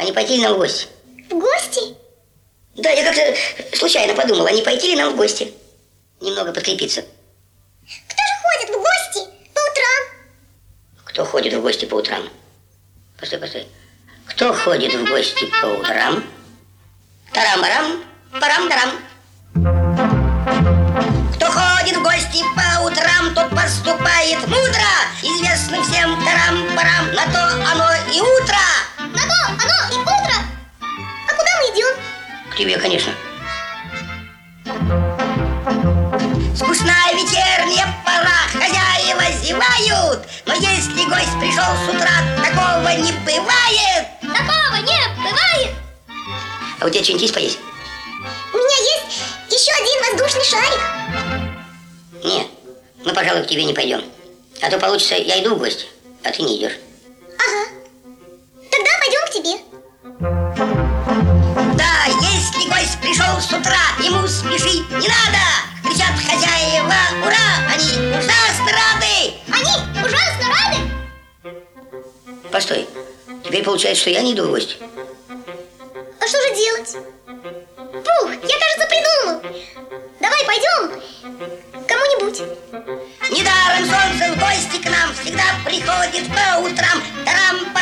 не пойти ли нам в гости? В гости? Да, я как-то случайно подумал, а не пойти ли нам в гости? Немного подкрепиться. Кто же ходит в гости по утрам? Кто ходит в гости по утрам? Постой. Кто ходит в гости по утрам? Тарам-барам, парам-дарам. Кто ходит в гости по утрам, тот поступает мудро. Известно всем тарам-парам, на то оно и утро. На то оно и утро. А куда мы идем? К тебе, конечно. Скучная вечерняя пора, хозяева зевают. Но если гость пришел с утра, такого не бывает. Такого не бывает. А у тебя что-нибудь есть поесть? У меня есть еще один воздушный шарик. Нет, мы, пожалуй, к тебе не пойдем. А то получится, я иду в гости, а ты не идешь. Ага. Тогда пойдем к тебе. Да, если гость пришел с утра, ему спешить не надо. Кричат хозяева, ура, они ужасно рады. Они ужасно рады. Постой, теперь получается, что я не иду в гости. А что же делать? Пух, я, кажется, придумал. Давай пойдем к кому-нибудь. Недаром солнце в гости к нам всегда приходит по утрам. Тарам,